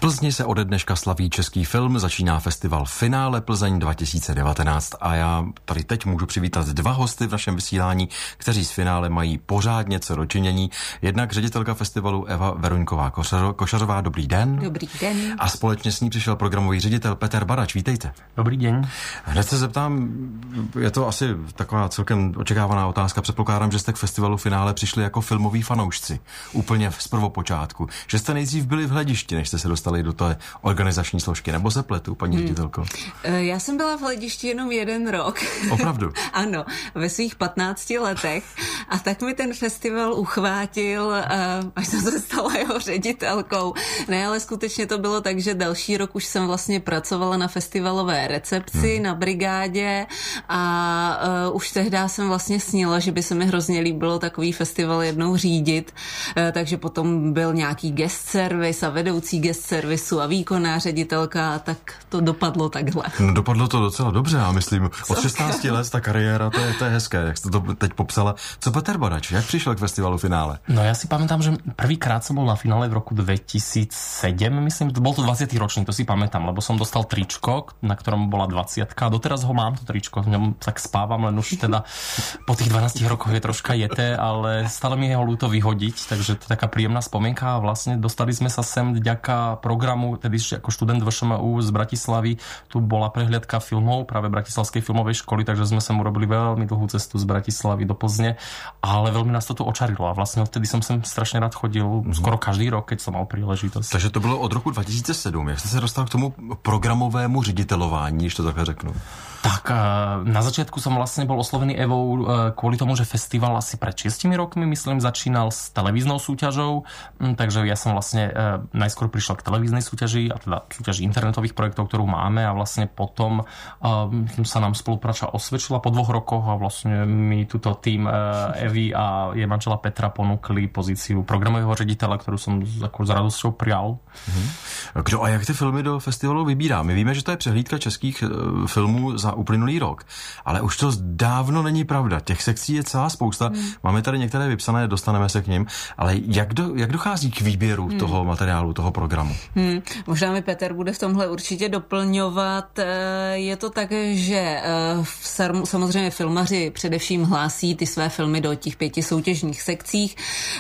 Plzni se ode dneška slaví český film, začíná festival Finále Plzeň 2019 a já tady teď můžu přivítat dva hosty v našem vysílání, kteří s finále mají pořádně co dočinění. Jednak ředitelka festivalu Eva Veroňková Košařová, dobrý den. Dobrý den. A společně s ní přišel programový ředitel Petr Barač, vítejte. Dobrý den. Hned se zeptám, je to asi taková celkem očekávaná otázka, předpokládám, že jste k festivalu Finále přišli jako filmoví fanoušci, úplně z prvopočátku, že jste nejdřív byli v hledišti, než jste se dostali do té organizační složky, nebo se pletu, paní ředitelko? Já jsem byla v hledišti jenom 1 rok. Opravdu? Ano, ve svých 15 letech. A tak mi ten festival uchvátil, až jsem se stala jeho ředitelkou. Ne, ale skutečně to bylo tak, že další rok už jsem vlastně pracovala na festivalové recepci, na brigádě a už tehdy jsem vlastně snila, že by se mi hrozně líbilo takový festival jednou řídit. Takže potom byl nějaký guest service a vedoucí guest servisu a výkonná ředitelka, a tak to dopadlo takhle. No, dopadlo to docela dobře, já myslím. Od 16 let ta kariéra, to je hezké, jak jste to teď popsala. Co Petr Barač, jak přišel k festivalu Finále? No ja si pamätám, že prvýkrát som bol na finále v roku 2007, myslím, bol to 20. ročník, to si pamätám, lebo som dostal tričko, na ktorom bola 20-ka a doteraz ho mám, to tričko, v ňom tak spávam, len už teda po tých 12 rokoch je troška jeté, ale stále mi je ho ľúto vyhodiť, takže to je taká príjemná spomienka a vlastne dostali sme sa sem vďaka programu, tedy ako študent VŠMU z Bratislavy, tu bola prehliadka filmov, práve Bratislavskej filmovej školy, takže sme sem urobili veľmi dlhú cestu z Bratislavy do Plzne, ale veľmi nás to tu očarilo a vlastne odtedy som sem strašne rád chodil skoro každý rok, keď som mal príležitosť. Takže to bylo od roku 2007. Jak jste se dostal k tomu programovému ředitelování, když to takhle řeknu? Tak na začiatku som vlastne bol oslovený Evou kvôli tomu, že festival asi pred 6 rokmi, myslím, začínal s televíznou súťažou, takže ja som vlastne najskôr prišiel k televíznej súťaži, a teda súťaži internetových projektov, ktorú máme a vlastne potom sa nám spolupráca osvedčila po 2 rokoch a vlastne mi túto tým Evy a jej manžela Petra ponúkli pozíciu programového ředitele, ktorú som s radosťou prijal. Kdo a jak ty filmy do festivalu vybírá? My víme, že to je přehlídka českých filmů za uplynulý rok, ale už to dávno není pravda. Těch sekcí je celá spousta. Máme tady některé vypsané, dostaneme se k nim, ale jak dochází k výběru toho materiálu, toho programu? Možná mi Petr bude v tomhle určitě doplňovat. Je to tak, že samozřejmě filmaři především hlásí ty své filmy do těch 5 soutěžních sekcích.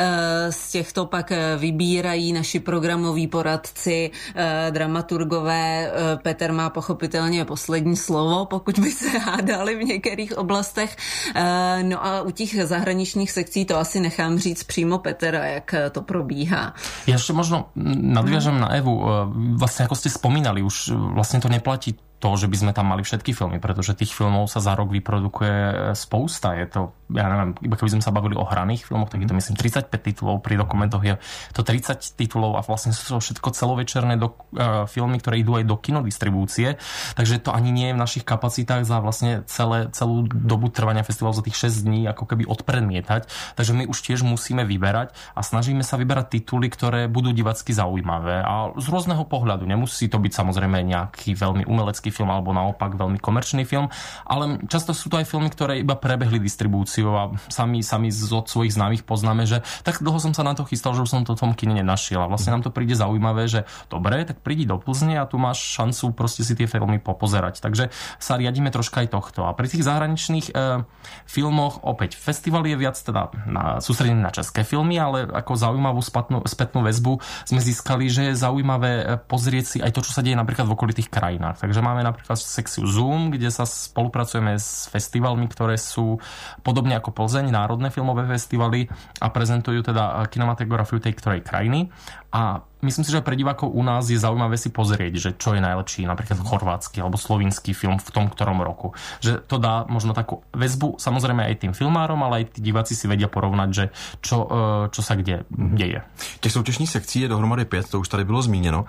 Z těchto pak vybírají naši programoví poradci, dramaturgové. Petr má pochopitelně poslední slovo, pokud by se hádali v některých oblastech. No a u těch zahraničních sekcí to asi nechám říct přímo Petra, jak to probíhá. Ja ešte možno nadviažem na Evu. Vlastne ako ste spomínali, už vlastne to neplatí to, že by sme tam mali všetky filmy, pretože tých filmov sa za rok vyprodukuje spousta. Je to, ja neviem, iba keby sme sa bavili o hraných filmoch, tak je to myslím 35 titulov, pri dokumentoch je to 30 titulov a vlastne sú to všetko celovečerné filmy, ktoré idú aj do kinodistribúcie, takže to ani nie je v našich kapacitách za vlastne celú dobu trvania festivalu za tých 6 dní ako keby odpredmietať, takže my už tiež musíme vyberať a snažíme sa vyberať tituly, ktoré budú divácky zaujímavé a z rôzneho pohľadu. Nemusí to byť samozrejme nejaký veľmi umelecký film alebo naopak veľmi komerčný film, ale často sú to aj filmy, ktoré iba prebehli distribúciu a sami od svojich známych poznáme, že tak dlho som sa na to chystal, že už som to v tom kine nenašiel a vlastne nám to príde zaujímavé, že dobre, tak prídi do Plzne a tu máš šancu proste si tie filmy popozerať. Takže sa riadíme troška aj tohto. A pri tých zahraničných filmoch opäť festival je viac teda sústredený na české filmy, ale ako zaujímavú spätnú väzbu sme získali, že je zaujímavé pozrieť si aj to, čo sa deje napríklad v okolitých krajinách. Takže máme napríklad sekciu Zoom, kde sa spolupracujeme s festivalmi, ktoré sú podobne ako Plzeň, národné filmové festivaly a prezentujú teda kinematografiu tej ktorej krajiny. A myslím si, že pre divákov u nás je zaujímavé si pozrieť, že čo je najlepší, napríklad chorvátsky alebo slovinský film v tom ktorom roku. Že to dá možno takú väzbu samozrejme aj tým filmárom, ale aj tí diváci si vedia porovnať, že čo sa kde deje. Těch soutěžních sekcí je dohromady 5, to už tady bylo zmíněno.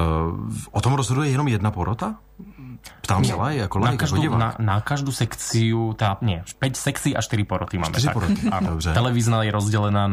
O tom rozhoduje jenom jedna porota? Ptám sa aj ako laik, ako divák. Na každú sekciu, 5 sekcií a 4 poroty máme. 4 poroty, dobře. Televízna je rozdelená na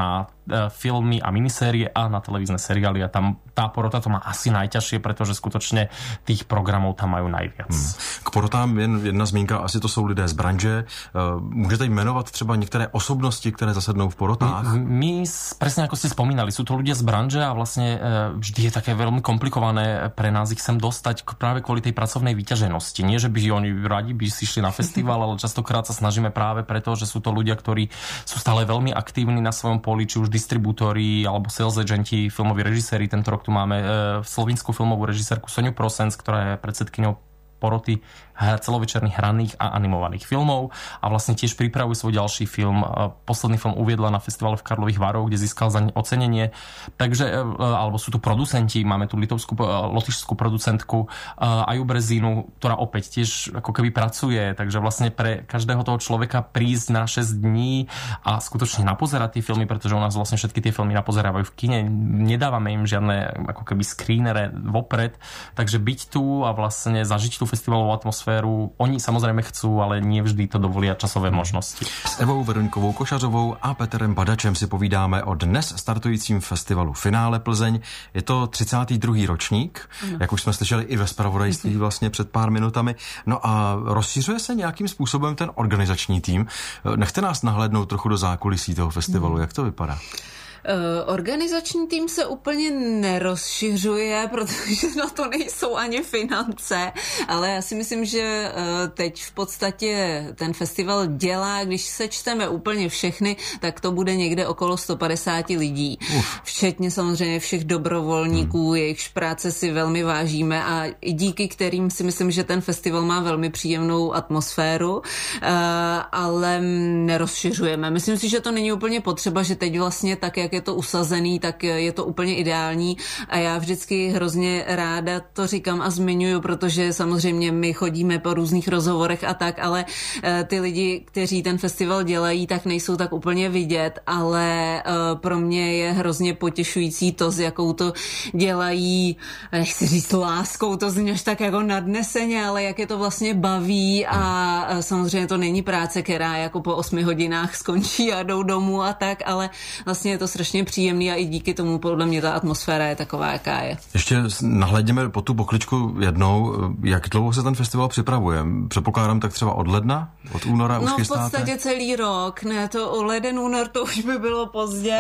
filmy a minisérie a na televízne seriály a tam tá porota to má asi najťažšie, pretože skutočne tých programov tam majú najviac. K porotám jen jedna zmínka, asi to jsou lidé z branže. Můžete jmenovat třeba některé osobnosti, které zasednou v porotách? My presne ako ste spomínali, sú to ľudia z branže a vlastne vždy je také veľmi komplikované pre nás ich sem dostať práve kvôli tej pracovnej vyťaženosti. Nie, že by oni radi by si šli na festival, ale častokrát sa snažíme práve preto, že sú to ľudia, ktorí sú stále veľmi aktívni na svojom poli, či už distribútori alebo sales agenti, filmoví režiséri. Tento rok tu máme slovinskú filmovú režisérku Soniu Prosens, ktorá je predsedkyňou poroty celovečerných hraných a animovaných filmov a vlastne tiež pripravuje svoj ďalší film. Posledný film uviedla na festivale v Karlových Varoch, kde získal za ocenenie. Takže, alebo sú tu producenti, máme tu lotyšskú producentku Aju Brezínu, ktorá opäť tiež ako keby pracuje, takže vlastne pre každého toho človeka prísť na 6 dní a skutočne napozerať tie filmy, pretože u nás vlastne všetky tie filmy napozerávajú v kine, nedávame im žiadne ako keby screenere vopred, takže byť tu a vlastne zažiť tú festivalovú atmosféru. Oni samozrejme chcú, ale nie vždy to dovolia časové možnosti. S Evou Veroňkovou Košařovou a Petrem Badačem si povídáme o dnes startujícím festivalu Finále Plzeň. Je to 32. ročník, jak už jsme slyšeli i ve zpravodajství vlastně před pár minutami. No a rozšiřuje se nějakým způsobem ten organizační tým. Nechte nás nahlédnout trochu do zákulisí toho festivalu. Jak to vypadá? Organizační tým se úplně nerozšiřuje, protože na to nejsou ani finance, ale já si myslím, že teď v podstatě ten festival dělá, když sečteme úplně všechny, tak to bude někde okolo 150 lidí. Včetně samozřejmě všech dobrovolníků, jejichž práce si velmi vážíme a i díky kterým si myslím, že ten festival má velmi příjemnou atmosféru, ale nerozšiřujeme. Myslím si, že to není úplně potřeba, že teď vlastně tak, jak je to usazený, tak je to úplně ideální a já vždycky hrozně ráda to říkám a zmiňuju, protože samozřejmě my chodíme po různých rozhovorech a tak, ale ty lidi, kteří ten festival dělají, tak nejsou tak úplně vidět, ale pro mě je hrozně potěšující to, s jakou to dělají, nechci říct láskou, to zní až tak jako nadneseně, ale jak je to vlastně baví a samozřejmě to není práce, která jako po 8 hodinách skončí a jdou domů a tak, ale vlastně je to strašně příjemný a i díky tomu podle mě ta atmosféra je taková, jaká je. Ještě nahlédněme po tu pokličku jednou, jak dlouho se ten festival připravuje? Předpokládám tak třeba od ledna? Od února už chystáte? No v podstatě celý rok, ne, to leden, únor to už by bylo pozdě.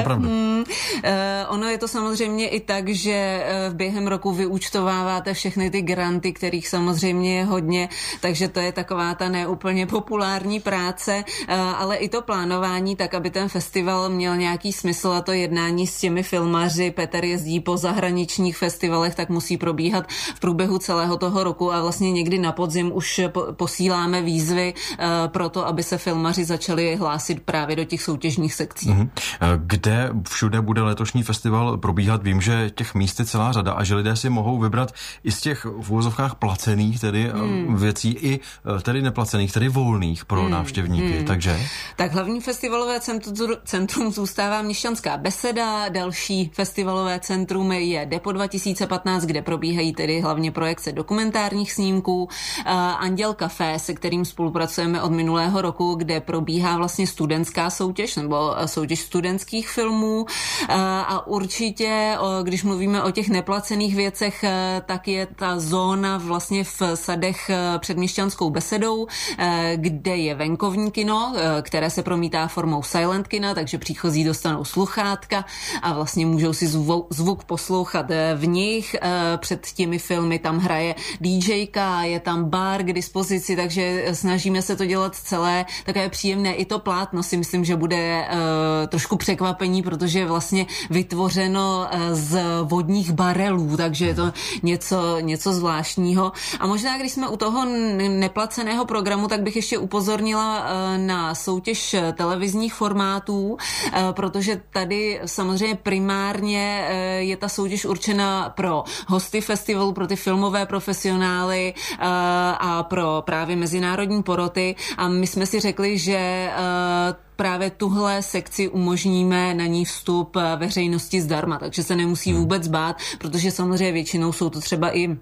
Ono je to samozřejmě i tak, že během roku vyúčtováváte všechny ty granty, kterých samozřejmě je hodně, takže to je taková ta neúplně populární práce, ale i to plánování tak, aby ten festival měl nějaký smysl a to jednání s těmi filmaři. Petr jezdí po zahraničních festivalech, tak musí probíhat v průběhu celého toho roku a vlastně někdy na podzim už posíláme výzvy pro to, aby se filmaři začali hlásit právě do těch soutěžních sekcí. Kde všude bude letošní festival probíhat? Vím, že těch míst je celá řada a že lidé si mohou vybrat i z těch v uvozovkách placených tedy věcí i tedy neplacených, tedy volných pro návštěvníky. Takže? Tak hlavní festivalové centrum zůstává Měšťanská beseda, další festivalové centrum je Depo 2015, kde probíhají tedy hlavně projekce dokumentárních snímků, Anděl Café, se kterým spolupracujeme od minulého roku, kde probíhá vlastně studentská soutěž nebo soutěž studentských filmů a určitě, když mluvíme o těch neplacených věcech, tak je ta zóna vlastně v sadech před Měšťanskou besedou, kde je venkovní kino, které se promítá formou silent kina, takže příchozí dostanou sluchátka a vlastně můžou si zvuk poslouchat v nich. Před těmi filmy tam hraje DJka, je tam bar k dispozici, takže snažíme se to dělat celé takové příjemné. I to plátno si myslím, že bude trošku překvapení, protože je vlastně vytvořeno z vodních barelů, takže je to něco zvláštního. A možná, když jsme u toho neplaceného programu, tak bych ještě upozornila na soutěž televizních formátů, protože tady samozřejmě primárně je ta soutěž určena pro hosty festivalu, pro ty filmové profesionály a pro právě mezinárodní poroty a my jsme si řekli, že právě tuhle sekci umožníme na ní vstup veřejnosti zdarma, takže se nemusí vůbec bát, protože samozřejmě většinou jsou to třeba i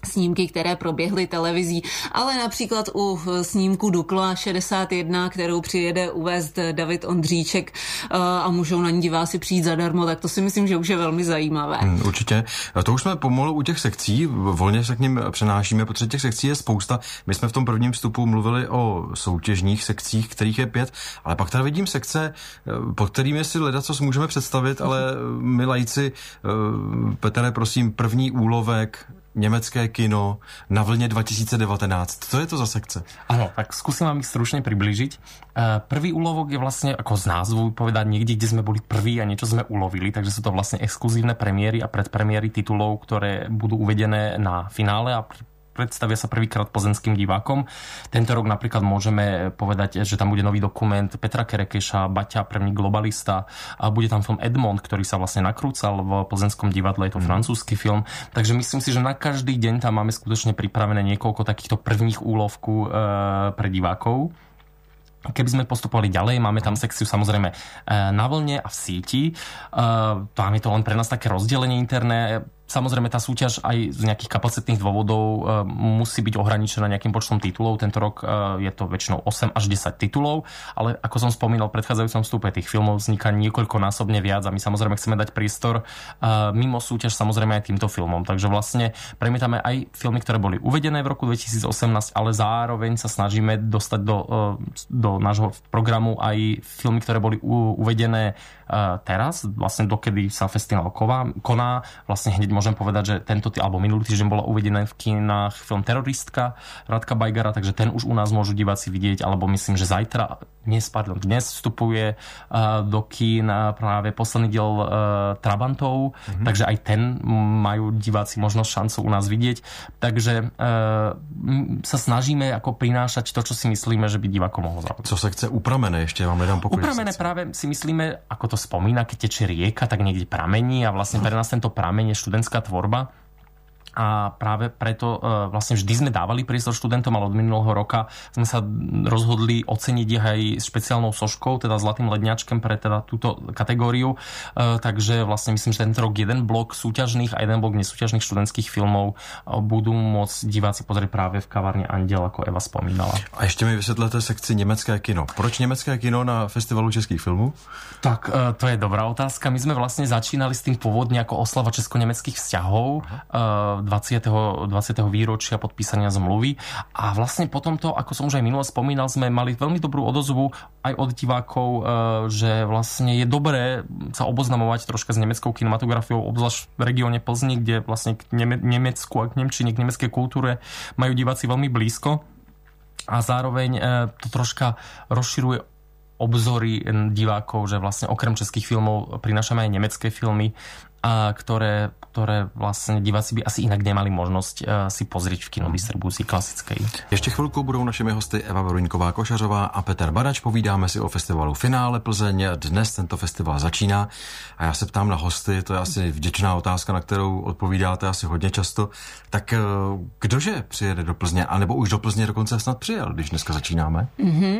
snímky, které proběhly televizí, ale například u snímku Dukla 61, kterou přijede uvést David Ondříček a můžou na ní diváci přijít zadarmo, tak to si myslím, že už je velmi zajímavé. Určitě. To už jsme pomalu u těch sekcí, volně se k nim přenášíme, protože těch sekcí je spousta. My jsme v tom prvním vstupu mluvili o soutěžních sekcích, kterých je 5, ale pak tady vidím sekce, pod kterými si ledacos můžeme představit, ale my laici, Petre, prosím, první úlovek, německé kino na vlně 2019. Co je to za sekce? Áno, tak skúsim vám ich stručne priblížiť. Prvý úlovok je vlastne, ako z názvu povedať, niekde, kde sme boli prví a niečo sme ulovili, takže sú to vlastne exkluzívne premiéry a predpremiéry titulov, ktoré budú uvedené na finále a predstavia sa prvýkrát plzeňským divákom. Tento rok napríklad môžeme povedať, že tam bude nový dokument Petra Kerekeša, Baťa, první globalista, a bude tam film Edmond, ktorý sa vlastne nakrúcal v plzeňskom divadle, je to francúzsky film. Takže myslím si, že na každý deň tam máme skutočne pripravené niekoľko takýchto prvních úlovků pre divákov. Keby sme postupovali ďalej, máme tam sekciu samozrejme na vlne a v síti. Tam je to len pre nás také rozdelenie interné. Samozrejme, tá súťaž aj z nejakých kapacitných dôvodov musí byť ohraničená nejakým počtom titulov. Tento rok je to väčšinou 8 až 10 titulov, ale ako som spomínal v predchádzajúcom vstupe, tých filmov vzniká niekoľkonásobne viac a my samozrejme chceme dať priestor mimo súťaž samozrejme aj týmto filmom. Takže vlastne premietame aj filmy, ktoré boli uvedené v roku 2018, ale zároveň sa snažíme dostať do nášho programu aj filmy, ktoré boli uvedené teraz, vlastne dokedy sa festival koná. Vlastne hneď môžem povedať, že alebo minulý týždeň bola uvedená v kinách film Teroristka Radka Bajgara, takže ten už u nás môžu diváci vidieť, alebo myslím, že dnes vstupuje do kín práve posledný diel Trabantov, takže aj ten majú diváci možnosť šancu u nás vidieť. Takže sa snažíme ako prinášať to, čo si myslíme, že by divákom mohlo zaujať. Co sekce Upramené, ešte vám nedám pokoj. Upramené práve si myslíme, ako to spomína, keď tečie rieka, tak niekde pramení a vlastne pre nás tento prameň je študentská tvorba. A práve preto vlastne vždy sme dávali priestor študentom, ale od minulého roka sme sa rozhodli oceniť ich aj špeciálnou soškou, teda zlatým ledňačkem pre teda túto kategóriu. Takže vlastne myslím, že tento rok jeden blok súťažných a jeden blok nesúťažných študentských filmov budú môcť diváci pozrieť práve v kavárne Anděl, ako Eva spomínala. A ještě mi vysvětlete sekci německé kino. Proč německé kino na festivalu českých filmů? Tak, to je dobrá otázka. My sme vlastne začínali s tým pôvodne ako oslava česko-nemeckých vzťahov. 20. výročia podpísania zmluvy a vlastne potom to, ako som už aj minulo spomínal, sme mali veľmi dobrú odozvu aj od divákov, že vlastne je dobré sa oboznamovať troška s nemeckou kinematografiou, obzvlášť v regióne Plzni, kde vlastne k Nemecku a k nemčine, k nemeckej kultúre majú diváci veľmi blízko a zároveň to troška rozširuje obzory divákov, že vlastne okrem českých filmov prinášame aj nemecké filmy, ktoré vlastne diváci by asi inak nemali možnosť si pozrieť v kinodistribúcii klasickej. Ještě chvilku budou našimi hosty Eva Veroníková-Košařová a Petr Badač. Povídáme si o festivalu Finále Plzeň. Dnes tento festival začíná a já se ptám na hosty, to je asi vděčná otázka, na kterou odpovídáte asi hodně často. Tak kdože přijede do Plzně, anebo už do Plzně dokonce snad přijel, když dneska začínáme?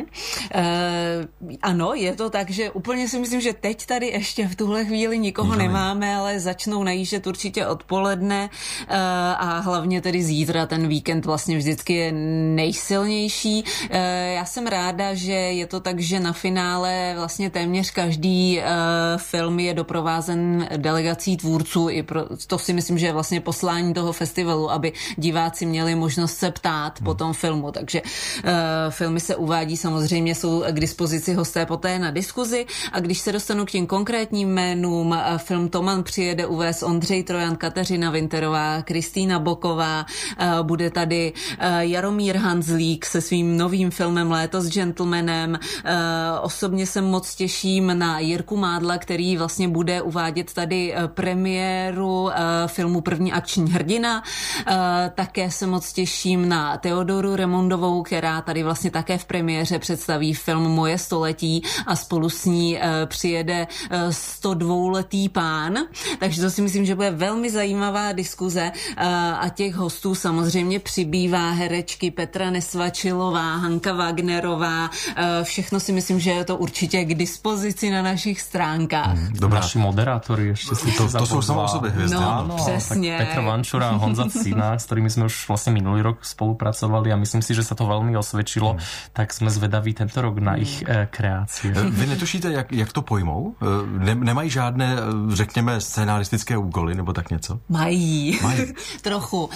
Ano, je to tak, že úplně si myslím, že teď tady ještě v tuhle chvíli nikoho nemáme, ale začnou najíždět určitě odpoledne a hlavně tedy zítra, ten víkend vlastně vždycky je nejsilnější. Já jsem ráda, že je to tak, že na finále vlastně téměř každý film je doprovázen delegací tvůrců, i to si myslím, že je vlastně poslání toho festivalu, aby diváci měli možnost se ptát po tom filmu, takže filmy se uvádí, samozřejmě jsou k dispozici hosté poté na diskuzi a když se dostanu k těm konkrétním jménům, film Toman přijede uvést Ondřej Trojan, Kateřina Winterová, Kristýna Boková, bude tady Jaromír Hanzlík se svým novým filmem Léto s gentlemanem. Osobně se moc těším na Jirku Mádla, který vlastně bude uvádět tady premiéru filmu První akční hrdina. Také se moc těším na Teodoru Remondovou, která tady vlastně také v premiéře představí film Moje století a spolu s ní přijede 102letý pán. Takže to si myslím, že bude velmi zajímavá diskuze a těch hostů samozřejmě přibývá, herečky Petra Nesvačilová, Hanka Wagnerová, všechno si myslím, že je to určitě k dispozici na našich stránkách. Dobrá. Naši moderátori ještě si to jsou samo o sobě hvězdy. No, přesně. Petr Vančura a Honza Cína, s ktorými sme už vlastne minulý rok spolupracovali a myslím si, že sa to veľmi osvedčilo, tak sme zvedaví tento rok na ich kreácie. Vy netušíte, jak to pojmou? Nemají žádné, řekněme, scénaristické úkoly nebo tak něco? Mají. Trochu.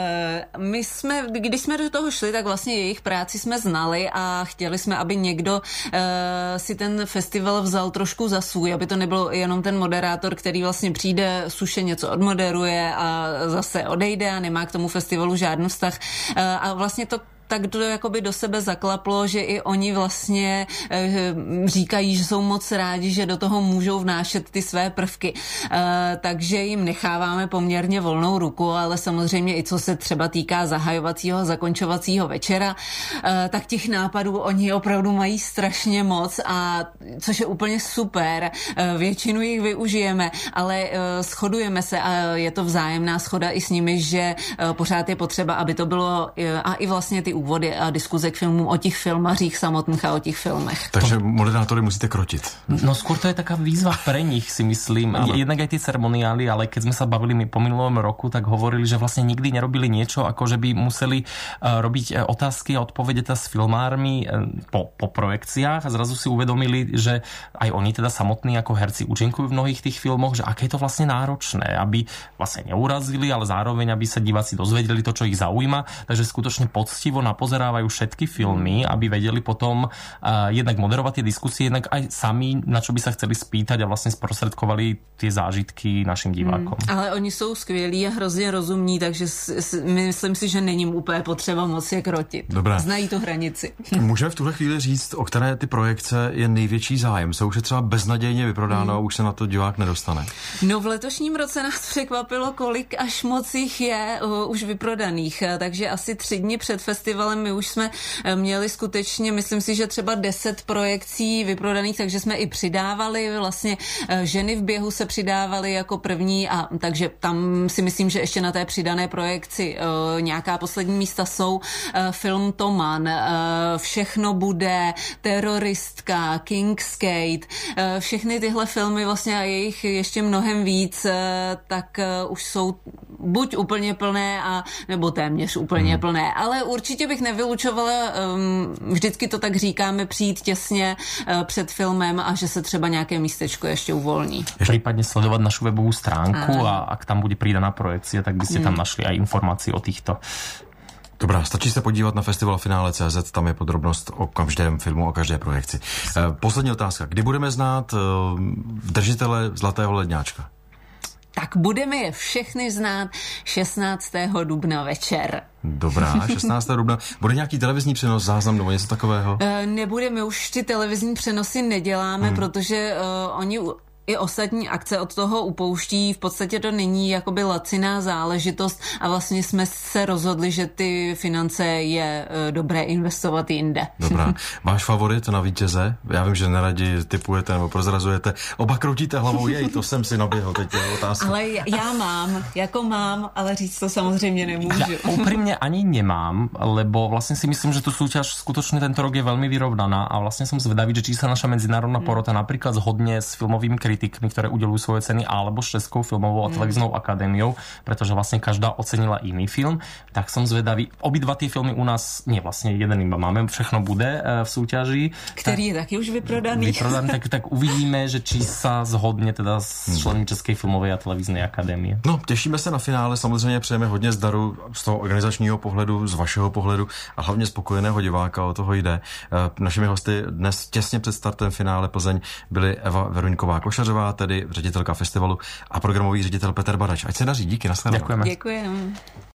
Když jsme do toho šli, tak vlastně jejich práci jsme znali a chtěli jsme, aby někdo si ten festival vzal trošku za svůj, aby to nebyl jenom ten moderátor, který vlastně přijde, suše něco odmoderuje a zase odejde a nemá k tomu festivalu žádný vztah. A vlastně to tak to jakoby do sebe zaklaplo, že i oni vlastně říkají, že jsou moc rádi, že do toho můžou vnášet ty své prvky. Takže jim necháváme poměrně volnou ruku, ale samozřejmě i co se třeba týká zahajovacího a zakončovacího večera, tak těch nápadů oni opravdu mají strašně moc, a což je úplně super. Většinu jich využijeme, ale shodujeme se a je to vzájemná shoda i s nimi, že pořád je potřeba, aby to bylo a i vlastně ty úvody a diskuze k filmům o těch filmařích samotných a o těch filmech. Takže moderátory musíte krotit. No skôr to je taká výzva pre nich, si myslím. Jednak aj tie ceremoniály, ale keď sme sa bavili po minulom roku, tak hovorili, že vlastne nikdy nerobili niečo, ako že by museli robiť otázky a odpovede s filmármi po projekciách a zrazu si uvedomili, že aj oni teda samotní ako herci účinkujú v mnohých tých filmoch, že aké je to vlastne náročné, aby vlastne neurazili, ale zároveň aby sa diváci dozvedeli to, čo ich zaujíma. Takže skutočne poctivo napozerávajú všetky filmy, aby vedeli potom jednak moderovať tie diskusie, jednak aj sami, na čo by sa chceli spýtať a vlastne sprostredkovali tie zážitky našim divákom. Ale oni jsou skvělí a hrozně rozumní, takže myslím si, že není úplně potřeba moc je krotit. Dobré. Znají tu hranici. Můžeme v tuhle chvíli říct, o které ty projekce je největší zájem? Se už je třeba beznadějně vyprodáno a už se na to divák nedostane? No v letošním roce nás překvapilo, kolik až moc jich je už vyprodaných, takže asi 3 dny před festivalem my už jsme měli skutečně, myslím si, že třeba 10 projekcí vyprodaných, takže jsme i přidávali, vlastně Ženy v běhu se přidávaly jako první, a takže tam si myslím, že ještě na té přidané projekci nějaká poslední místa jsou. Film Toman, Všechno bude, Teroristka, Kingsgate, všechny tyhle filmy vlastně a jejich ještě mnohem víc, tak už jsou buď úplně plné, nebo téměř úplně plné, ale určitě bych nevylučovala, vždycky to tak říkáme, přijít těsně před filmem a že se třeba nějaké místečko ještě uvolní. Prípadne sledovať našu webovú stránku a ak tam bude pridaná projekcia, tak by ste tam našli aj informácie o týchto. Dobrá, stačí se podívat na festivalfinále.cz, tam je podrobnost o každém filmu, o každé projekci. Poslední otázka. Kdy budeme znát držitele Zlatého ledňáčka? Tak budeme je všechny znát 16. dubna večer. Dobrá, 16. dubna. Bude nějaký televizní přenos, záznam nebo něco takového? Nebudeme, už ty televizní přenosy neděláme, protože oni i ostatní akce od toho upouští. V podstatě to není jakoby laciná záležitost a vlastně jsme se rozhodli, že ty finance je dobré investovat jinde. Dobrá. Váš favorit na vítěze? Já vím, že neradi tipujete nebo prozrazujete. Oba kroutíte hlavou, to jsem si naběhl, teď je otázka. Ale já mám, ale říct to samozřejmě nemůžu. Ja úprimne ani nemám, lebo vlastne si myslím, že tu súťaž skutočne tento rok je veľmi vyrovnaná a vlastne som zvedavý, že či sa naša medzinárodná porota napríklad zhodne s filmovými kritikmi, ktoré udelujú svoje ceny, alebo s Českou filmovou a televíznou akadémiou, pretože vlastne každá ocenila iný film. Tak som zvedavý. Obidva tie filmy u nás, nie vlastne jeden iba máme, Všechno bude v súťaži. Který je taky už vyprodaný. Tak uvidíme, že či sa zhodne teda s členmi Českej filmovej a televíznej akadémie. No, těšíme se na finále, samozřejmě přejeme hodně zdaru z toho organizačního pohledu, z vašeho pohledu a hlavně spokojeného diváka, o toho jde. Našimi hosty dnes těsně před startem finále Plzeň byly Eva Veroňková Košařová, tedy ředitelka festivalu, a programový ředitel Petr Badač. Ať se daří, díky, nashledanou. Děkujeme. Děkujeme.